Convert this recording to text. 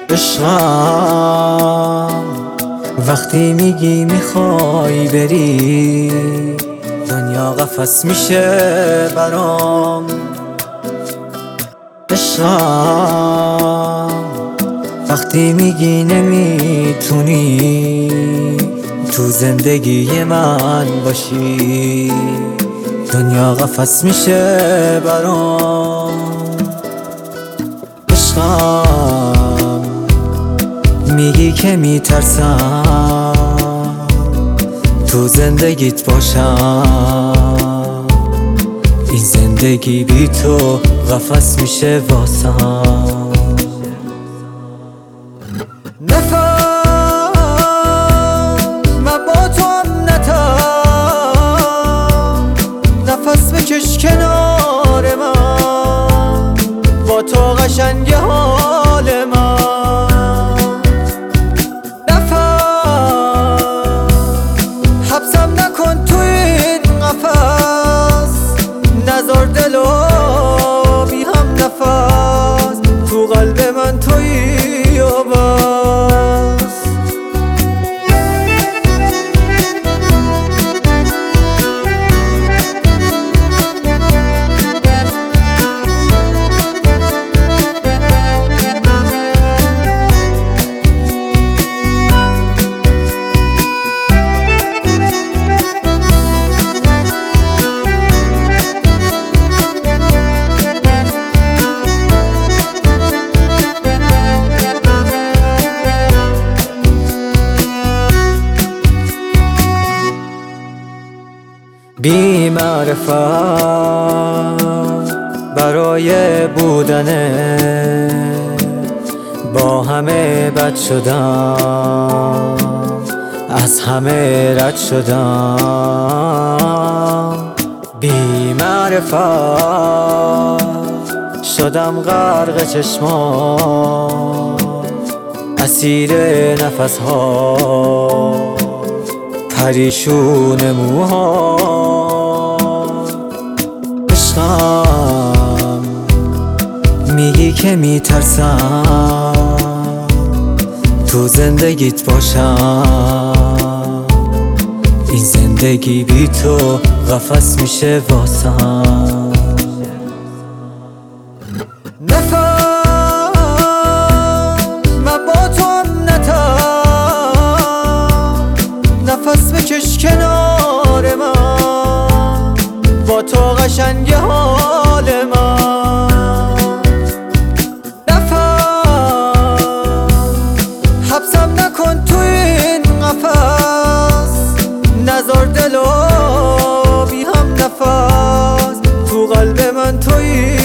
عشقم وقتی میگی میخوای بری دنیا قفس میشه برام. عشقم وقتی میگی نمیتونی تو زندگی من باشی دنیا قفس میشه برام. عشقم میگی که میترسم تو زندگیت باشم، این زندگی بی تو قفس میشه واسم. نفهم من با تو هم نتم، نفس بکش کنار من، با تو قشنگ حال من. نفهم حبسم نکن تو این قفس، نذار دلو بی هم نفس، تو قلب من تویی و بس. بی معرفت برای بودنه با همه بد شدم، از همه رد شدم. بی معرفت شدم غرق چشمات، اسیر نفس ها، پریشون موها. عشقم میگی که میترسم تو زندگیت باشم، این زندگی بی تو قفس میشه واسم. نفهم من با تو هم نتم، نفس بکش کنار من، با تو قشنگ حال من. نفهم حبسم نکن تو این قفس، نذار دلو بی هم نفس، تو قلب من تویی